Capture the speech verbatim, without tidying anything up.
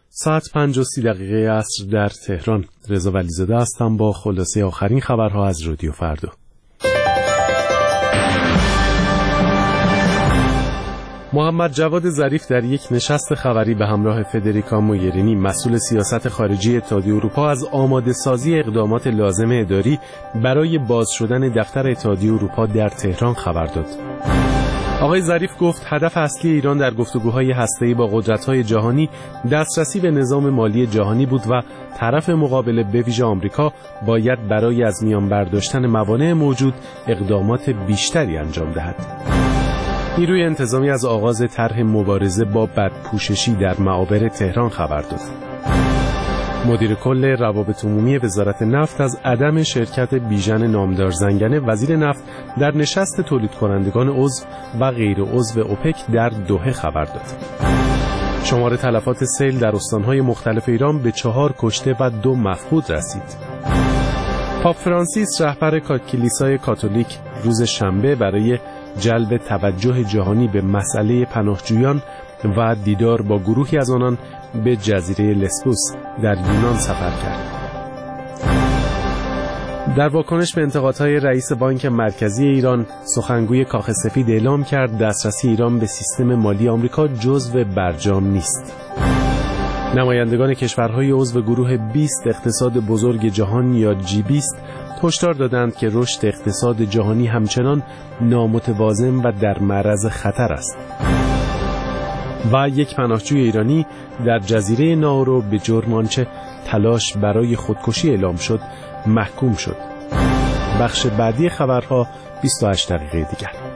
ساعت پنج و سی دقیقه عصر در تهران. رضا ولیزاده هستم با خلاصه آخرین خبرها از رادیو فردا. محمد جواد ظریف در یک نشست خبری به همراه فدریکا موگرینی مسئول سیاست خارجی اتحادیه اروپا از آماده سازی اقدامات لازم اداری برای باز شدن دفتر اتحادیه اروپا در تهران خبر داد. آقای ظریف گفت هدف اصلی ایران در گفتگوهای هسته‌ای با قدرت‌های جهانی دسترسی به نظام مالی جهانی بود و طرف مقابل به ویژه آمریکا باید برای از میان برداشتن موانع موجود اقدامات بیشتری انجام دهد. نیروی انتظامی از آغاز طرح مبارزه با بدپوششی در معابر تهران خبر داد. مدیر کل روابط عمومی وزارت نفت از عدم شرکت بیژن نامدار زنگنه وزیر نفت در نشست تولید کنندگان عضو و غیر عضو اوپک در دوحه خبر داد. شمار تلفات سیل در استانهای مختلف ایران به چهار کشته و دو مفقود رسید. پاپ فرانسیس رهبر کلیسای کاتولیک روز شنبه برای جلب توجه جهانی به مسئله پناهجویان و دیدار با گروهی از آنان به جزیره لسبوس در یونان سفر کرد. در واکنش به انتقادهای رئیس بانک مرکزی ایران، سخنگوی کاخ سفید اعلام کرد دسترسی ایران به سیستم مالی آمریکا جزو برجام نیست. نمایندگان کشورهای عضو گروه بیست اقتصاد بزرگ جهان یا جی بیست هشدار دادند که رشد اقتصاد جهانی همچنان نامتوازن و در معرض خطر است. و یک پناهجوی ایرانی در جزیره ناورو به جرم آنچه تلاش برای خودکشی اعلام شد محکوم شد. بخش بعدی خبرها بیست و هشت دقیقه دیگر.